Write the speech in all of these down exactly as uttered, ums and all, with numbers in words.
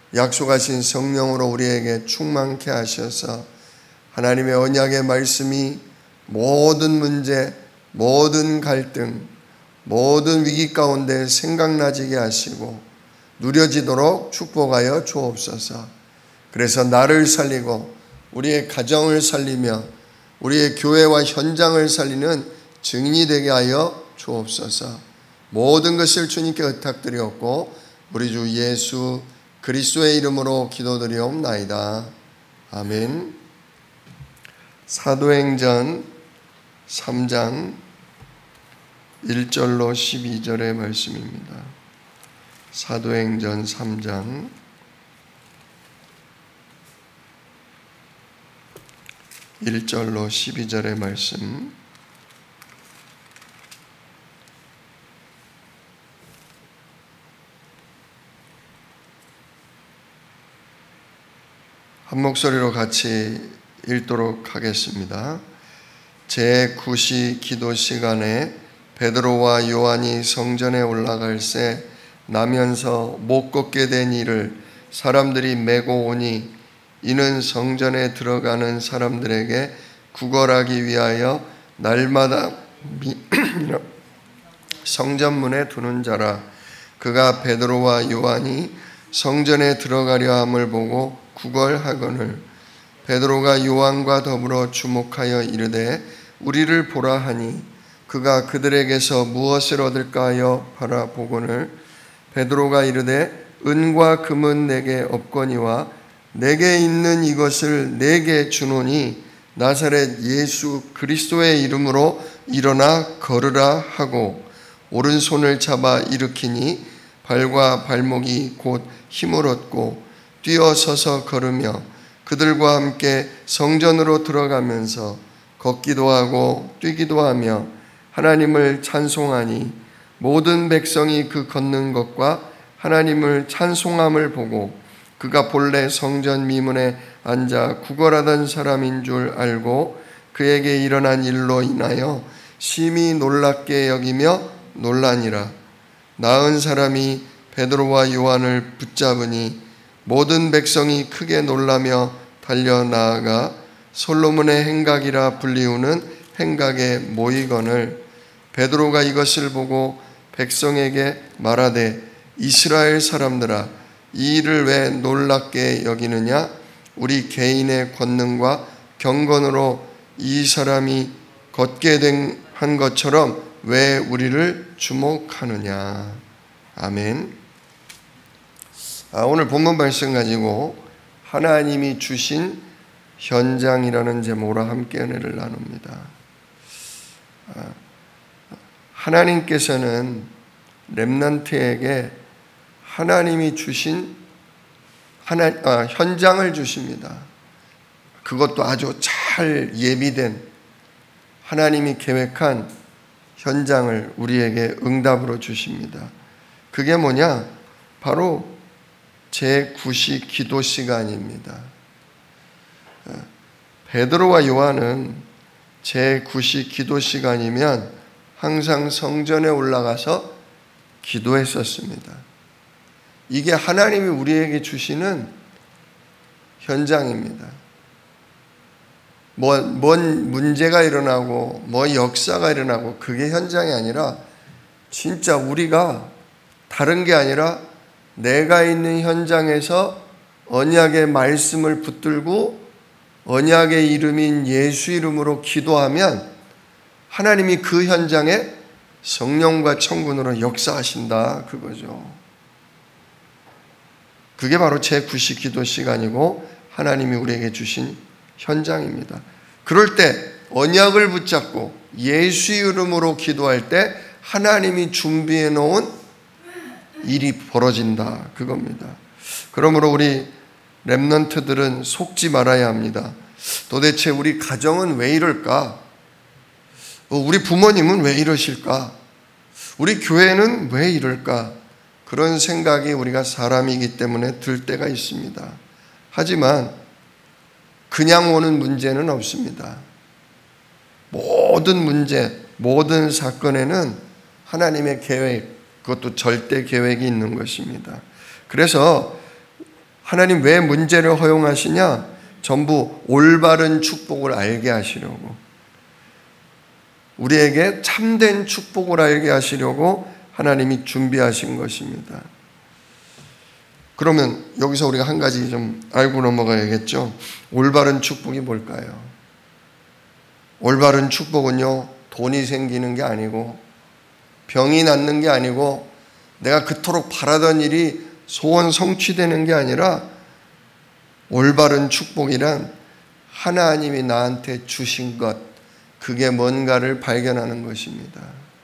약속하신 성령으로 우리에게 충만케 하셔서 하나님의 언약의 말씀이 모든 문제, 모든 갈등, 모든 위기 가운데 생각나지게 하시고 누려지도록 축복하여 주옵소서. 그래서 나를 살리고 우리의 가정을 살리며 우리의 교회와 현장을 살리는 증인이 되게 하여 주옵소서. 모든 것을 주님께 의탁드리옵고 우리 주 예수 그리스도의 이름으로 기도드리옵나이다. 아멘. 사도행전 삼 장 일 절로 십이 절의 말씀입니다. 사도행전 삼 장 일 절로 십이 절의 말씀. 한 목소리로 같이 읽도록 하겠습니다. 제구 시 기도 시간에 베드로와 요한이 성전에 올라갈새 나면서 못 걷게 된 이를 사람들이 메고 오니 이는 성전에 들어가는 사람들에게 구걸하기 위하여 날마다 성전문에 두는 자라. 그가 베드로와 요한이 성전에 들어가려 함을 보고 구걸하거늘 베드로가 요한과 더불어 주목하여 이르되 우리를 보라 하니 그가 그들에게서 무엇을 얻을까 하여 바라보거늘 베드로가 이르되 은과 금은 내게 없거니와 내게 있는 이것을 내게 주노니 나사렛 예수 그리스도의 이름으로 일어나 걸으라 하고 오른손을 잡아 일으키니 발과 발목이 곧 힘을 얻고 뛰어서서 걸으며 그들과 함께 성전으로 들어가면서 걷기도 하고 뛰기도 하며 하나님을 찬송하니 모든 백성이 그 걷는 것과 하나님을 찬송함을 보고 그가 본래 성전 미문에 앉아 구걸하던 사람인 줄 알고 그에게 일어난 일로 인하여 심히 놀랍게 여기며 놀라니라. 나은 사람이 베드로와 요한을 붙잡으니 모든 백성이 크게 놀라며 달려 나아가 솔로몬의 행각이라 불리우는 행각에 모이거늘 베드로가 이것을 보고 백성에게 말하되 이스라엘 사람들아 이 일을 왜 놀랍게 여기느냐? 우리 개인의 권능과 경건으로 이 사람이 걷게 된 한 것처럼 왜 우리를 주목하느냐? 아멘. 아, 오늘 본문 말씀 가지고 하나님이 주신 현장이라는 제목으로 함께 은혜를 나눕니다. 아, 하나님께서는 렘넌트에게 하나님이 주신 하나, 아, 현장을 주십니다. 그것도 아주 잘 예비된 하나님이 계획한 현장을 우리에게 응답으로 주십니다. 그게 뭐냐? 바로 제구 시 기도 시간입니다. 베드로와 요한은 제구 시 기도 시간이면 항상 성전에 올라가서 기도했었습니다. 이게 하나님이 우리에게 주시는 현장입니다. 뭐, 뭔 문제가 일어나고 뭐 역사가 일어나고 그게 현장이 아니라 진짜 우리가 다른 게 아니라 내가 있는 현장에서 언약의 말씀을 붙들고 언약의 이름인 예수 이름으로 기도하면 하나님이 그 현장에 성령과 천군으로 역사하신다 그거죠. 그게 바로 제구 시 기도 시간이고 하나님이 우리에게 주신 현장입니다. 그럴 때 언약을 붙잡고 예수 이름으로 기도할 때 하나님이 준비해 놓은 일이 벌어진다 그겁니다. 그러므로 우리 렘넌트들은 속지 말아야 합니다. 도대체 우리 가정은 왜 이럴까? 우리 부모님은 왜 이러실까? 우리 교회는 왜 이럴까? 그런 생각이 우리가 사람이기 때문에 들 때가 있습니다. 하지만 그냥 오는 문제는 없습니다. 모든 문제, 모든 사건에는 하나님의 계획, 그것도 절대 계획이 있는 것입니다. 그래서 하나님 왜 문제를 허용하시냐? 전부 올바른 축복을 알게 하시려고, 우리에게 참된 축복을 알게 하시려고 하나님이 준비하신 것입니다. 그러면 여기서 우리가 한 가지 좀 알고 넘어가야겠죠. 올바른 축복이 뭘까요? 올바른 축복은요, 돈이 생기는 게 아니고 병이 낫는 게 아니고 내가 그토록 바라던 일이 소원 성취되는 게 아니라, 올바른 축복이란 하나님이 나한테 주신 것, 그게 뭔가를 발견하는 것입니다.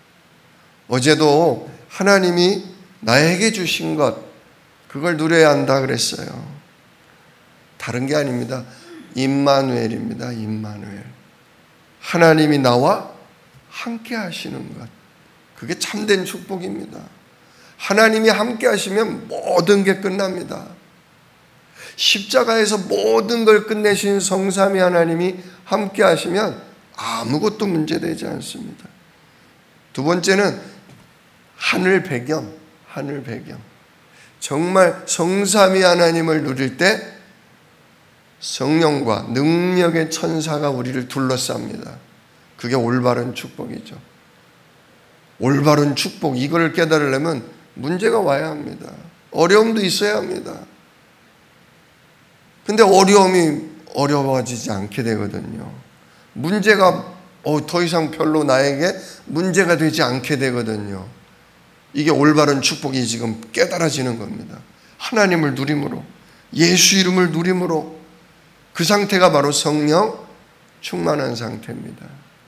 어제도 하나님이 나에게 주신 것, 그걸 누려야 한다 그랬어요. 다른 게 아닙니다. 임마누엘입니다. 임마누엘. 하나님이 나와 함께 하시는 것, 그게 참된 축복입니다. 하나님이 함께 하시면 모든 게 끝납니다. 십자가에서 모든 걸 끝내신 성삼위 하나님이 함께 하시면 아무것도 문제되지 않습니다. 두 번째는 하늘 배경, 하늘 배경. 정말 성삼위 하나님을 누릴 때 성령과 능력의 천사가 우리를 둘러쌉니다. 그게 올바른 축복이죠. 올바른 축복, 이걸 깨달으려면 문제가 와야 합니다. 어려움도 있어야 합니다. 근데 어려움이 어려워지지 않게 되거든요. 문제가 어, 더 이상 별로 나에게 문제가 되지 않게 되거든요. 이게 올바른 축복이 지금 깨달아지는 겁니다. 하나님을 누림으로, 예수 이름을 누림으로, 그 상태가 바로 성령 충만한 상태입니다.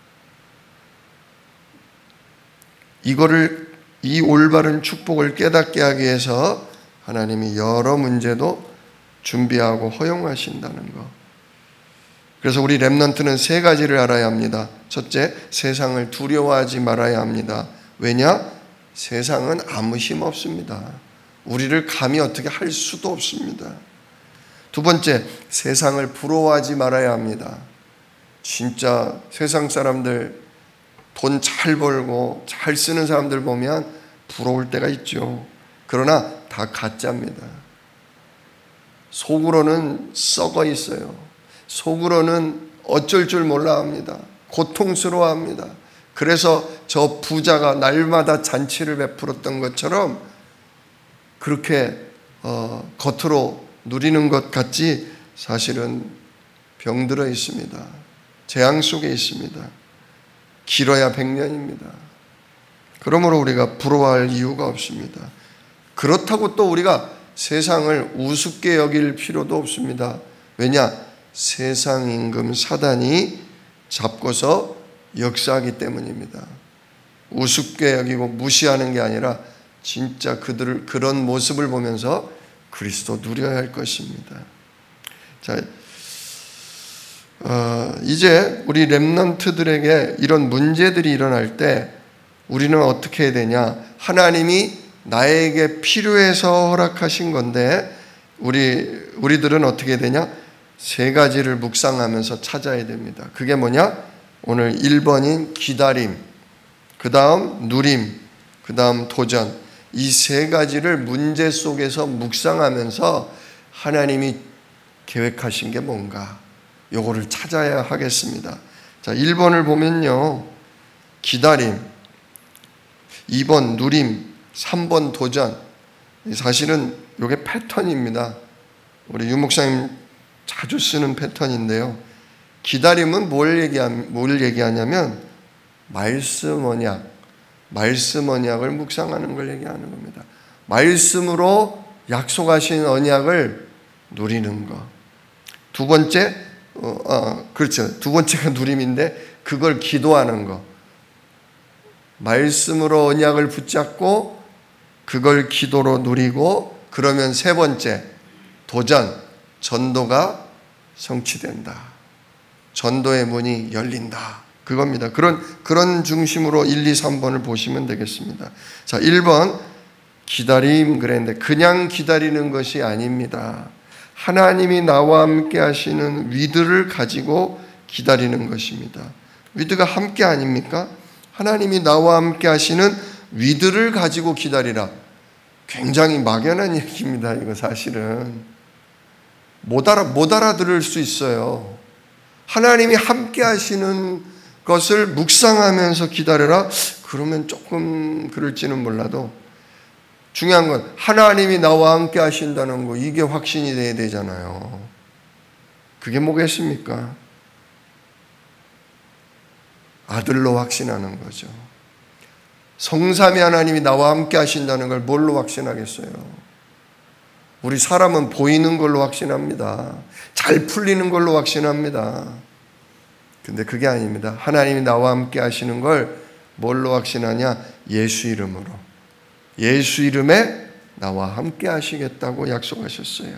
이거를, 이 올바른 축복을 깨닫게 하기 위해서 하나님이 여러 문제도 준비하고 허용하신다는 것. 그래서 우리 렘넌트는 세 가지를 알아야 합니다. 첫째, 세상을 두려워하지 말아야 합니다. 왜냐? 세상은 아무 힘 없습니다. 우리를 감히 어떻게 할 수도 없습니다. 두 번째, 세상을 부러워하지 말아야 합니다. 진짜 세상 사람들 돈 잘 벌고 잘 쓰는 사람들 보면 부러울 때가 있죠. 그러나 다 가짜입니다. 속으로는 썩어 있어요. 속으로는 어쩔 줄 몰라 합니다. 고통스러워 합니다. 그래서 저 부자가 날마다 잔치를 베풀었던 것처럼 그렇게 어, 겉으로 누리는 것 같지 사실은 병들어 있습니다. 재앙 속에 있습니다. 길어야 백 년입니다. 그러므로 우리가 부러워할 이유가 없습니다. 그렇다고 또 우리가 세상을 우습게 여길 필요도 없습니다. 왜냐? 세상 임금 사단이 잡고서 역사하기 때문입니다. 우습게 여기고 무시하는 게 아니라 진짜 그들을 그런 모습을 보면서 그리스도 누려야 할 것입니다. 자, 어, 이제 우리 렘넌트들에게 이런 문제들이 일어날 때 우리는 어떻게 해야 되냐? 하나님이 나에게 필요해서 허락하신 건데 우리 우리들은 어떻게 해야 되냐? 세 가지를 묵상하면서 찾아야 됩니다. 그게 뭐냐? 오늘 일 번인 기다림, 그 다음 누림, 그 다음 도전. 이 세 가지를 문제 속에서 묵상하면서 하나님이 계획하신 게 뭔가 요거를 찾아야 하겠습니다. 자, 일 번을 보면요, 기다림, 이 번 누림, 삼 번 도전. 사실은 요게 패턴입니다. 우리 유 목사님 자주 쓰는 패턴인데요. 기다림은 뭘 얘기하, 뭘 얘기하냐면 말씀 언약, 말씀 언약을 묵상하는 걸 얘기하는 겁니다. 말씀으로 약속하신 언약을 누리는 거. 두 번째, 어, 어, 그렇죠. 두 번째가 누림인데 그걸 기도하는 거. 말씀으로 언약을 붙잡고 그걸 기도로 누리고, 그러면 세 번째, 도전, 전도가 성취된다. 전도의 문이 열린다. 그겁니다. 그런, 그런 중심으로 일, 이, 삼 번을 보시면 되겠습니다. 자, 일 번, 기다림 그랬는데 그냥 기다리는 것이 아닙니다. 하나님이 나와 함께 하시는 위드를 가지고 기다리는 것입니다. 위드가 함께 아닙니까? 하나님이 나와 함께 하시는 위드를 가지고 기다리라. 굉장히 막연한 얘기입니다. 이거 사실은. 못 알아, 못 알아들을 수 있어요. 하나님이 함께 하시는 것을 묵상하면서 기다려라. 그러면 조금 그럴지는 몰라도 중요한 건 하나님이 나와 함께 하신다는 거, 이게 확신이 돼야 되잖아요. 그게 뭐겠습니까? 아들로 확신하는 거죠. 성삼위 하나님이 나와 함께 하신다는 걸 뭘로 확신하겠어요? 우리 사람은 보이는 걸로 확신합니다. 잘 풀리는 걸로 확신합니다. 근데 그게 아닙니다. 하나님이 나와 함께 하시는 걸 뭘로 확신하냐? 예수 이름으로. 예수 이름에 나와 함께 하시겠다고 약속하셨어요.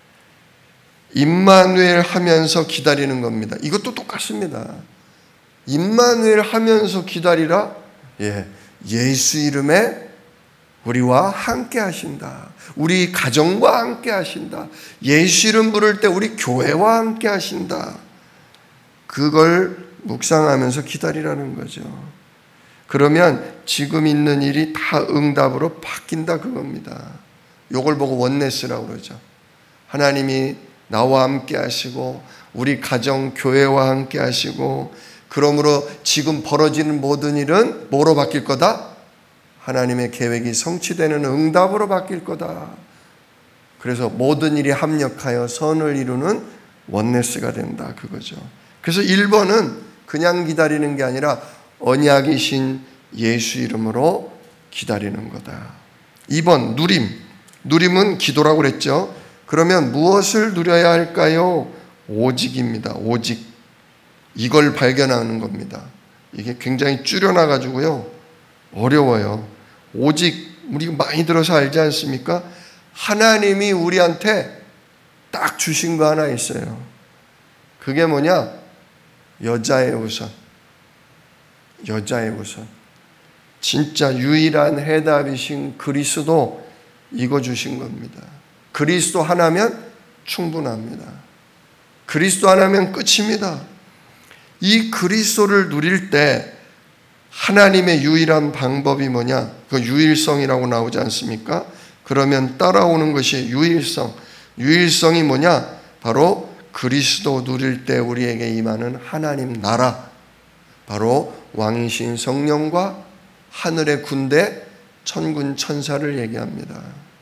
임마누엘 하면서 기다리는 겁니다. 이것도 똑같습니다. 임마누엘 하면서 기다리라. 예, 예수 이름에 우리와 함께 하신다. 우리 가정과 함께 하신다. 예수 이름 부를 때 우리 교회와 함께 하신다. 그걸 묵상하면서 기다리라는 거죠. 그러면 지금 있는 일이 다 응답으로 바뀐다 그겁니다. 이걸 보고 원네스라고 그러죠. 하나님이 나와 함께 하시고 우리 가정 교회와 함께 하시고 그러므로 지금 벌어지는 모든 일은 뭐로 바뀔 거다? 하나님의 계획이 성취되는 응답으로 바뀔 거다. 그래서 모든 일이 합력하여 선을 이루는 원네스가 된다 그거죠. 그래서 일 번은 그냥 기다리는 게 아니라 언약이신 예수 이름으로 기다리는 거다. 이 번 누림. 누림은 기도라고 그랬죠. 그러면 무엇을 누려야 할까요? 오직입니다. 오직. 이걸 발견하는 겁니다. 이게 굉장히 줄여놔가지고요. 어려워요. 오직 우리가 많이 들어서 알지 않습니까? 하나님이 우리한테 딱 주신 거 하나 있어요. 그게 뭐냐? 여자의 우선. 여자의 우선. 진짜 유일한 해답이신 그리스도 이거 주신 겁니다. 그리스도 하나면 충분합니다. 그리스도 하나면 끝입니다. 이 그리스도를 누릴 때 하나님의 유일한 방법이 뭐냐? 그 유일성이라고 나오지 않습니까? 그러면 따라오는 것이 유일성. 유일성이 뭐냐? 바로 그리스도 누릴 때 우리에게 임하는 하나님 나라. 바로 왕이신 성령과 하늘의 군대, 천군 천사를 얘기합니다.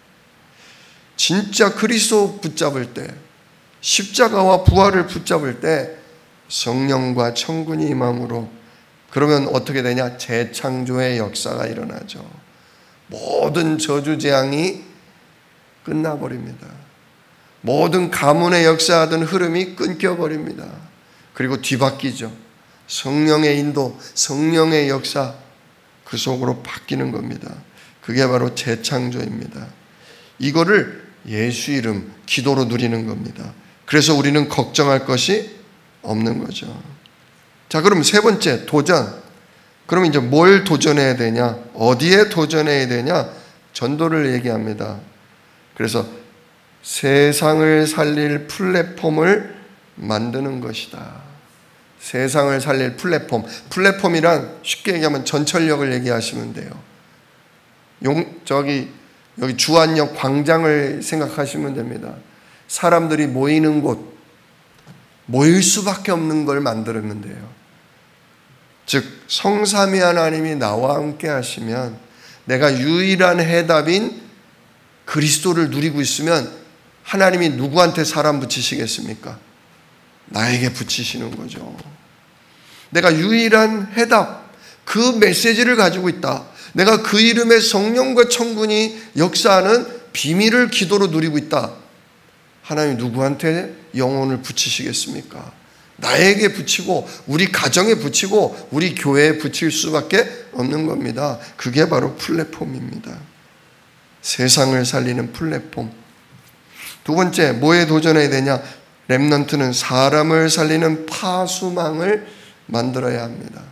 진짜 그리스도 붙잡을 때, 십자가와 부활을 붙잡을 때 성령과 천군이 임함으로 그러면 어떻게 되냐? 재창조의 역사가 일어나죠. 모든 저주재앙이 끝나버립니다. 모든 가문의 역사하던 흐름이 끊겨버립니다. 그리고 뒤바뀌죠. 성령의 인도, 성령의 역사 그 속으로 바뀌는 겁니다. 그게 바로 재창조입니다. 이거를 예수 이름, 기도로 누리는 겁니다. 그래서 우리는 걱정할 것이 없는 거죠. 자, 그럼 세 번째, 도전. 그럼 이제 뭘 도전해야 되냐? 어디에 도전해야 되냐? 전도를 얘기합니다. 그래서 세상을 살릴 플랫폼을 만드는 것이다. 세상을 살릴 플랫폼. 플랫폼이란 쉽게 얘기하면 전철역을 얘기하시면 돼요. 용, 저기, 여기 주안역 광장을 생각하시면 됩니다. 사람들이 모이는 곳, 모일 수밖에 없는 걸 만들면 돼요. 즉 성삼위 하나님이 나와 함께 하시면 내가 유일한 해답인 그리스도를 누리고 있으면 하나님이 누구한테 사람 붙이시겠습니까? 나에게 붙이시는 거죠. 내가 유일한 해답, 그 메시지를 가지고 있다. 내가 그 이름의 성령과 천군이 역사하는 비밀을 기도로 누리고 있다. 하나님 누구한테 영혼을 붙이시겠습니까? 나에게 붙이고 우리 가정에 붙이고 우리 교회에 붙일 수밖에 없는 겁니다. 그게 바로 플랫폼입니다. 세상을 살리는 플랫폼. 두 번째, 뭐에 도전해야 되냐? 렘넌트는 사람을 살리는 파수망을 만들어야 합니다.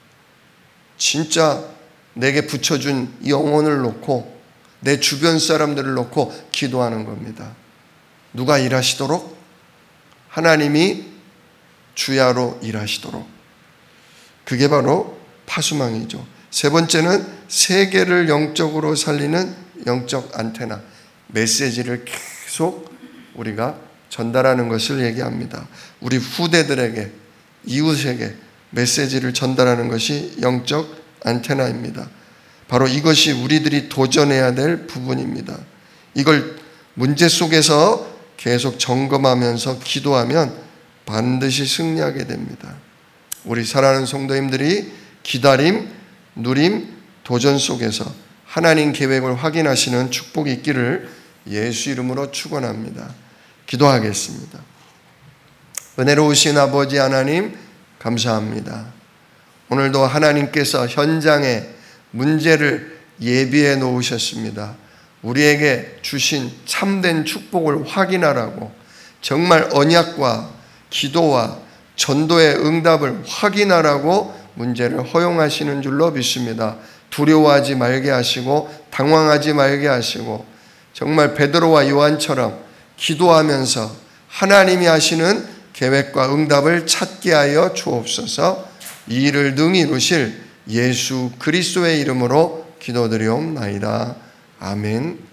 진짜 내게 붙여준 영혼을 놓고 내 주변 사람들을 놓고 기도하는 겁니다. 누가 일하시도록? 하나님이 주야로 일하시도록. 그게 바로 파수망이죠. 세 번째는 세계를 영적으로 살리는 영적 안테나. 메시지를 계속 우리가 전달하는 것을 얘기합니다. 우리 후대들에게, 이웃에게 메시지를 전달하는 것이 영적 안테나입니다. 바로 이것이 우리들이 도전해야 될 부분입니다. 이걸 문제 속에서 계속 점검하면서 기도하면 반드시 승리하게 됩니다. 우리 사랑하는 성도님들이 기다림, 누림, 도전 속에서 하나님 계획을 확인하시는 축복이 있기를 예수 이름으로 축원합니다. 기도하겠습니다. 은혜로우신 아버지 하나님 감사합니다. 오늘도 하나님께서 현장에 문제를 예비해 놓으셨습니다. 우리에게 주신 참된 축복을 확인하라고, 정말 언약과 기도와 전도의 응답을 확인하라고 문제를 허용하시는 줄로 믿습니다. 두려워하지 말게 하시고 당황하지 말게 하시고 정말 베드로와 요한처럼 기도하면서 하나님이 하시는 계획과 응답을 찾게 하여 주옵소서. 이 일을 능히 이루실 예수 그리스도의 이름으로 기도드리옵나이다. 아멘.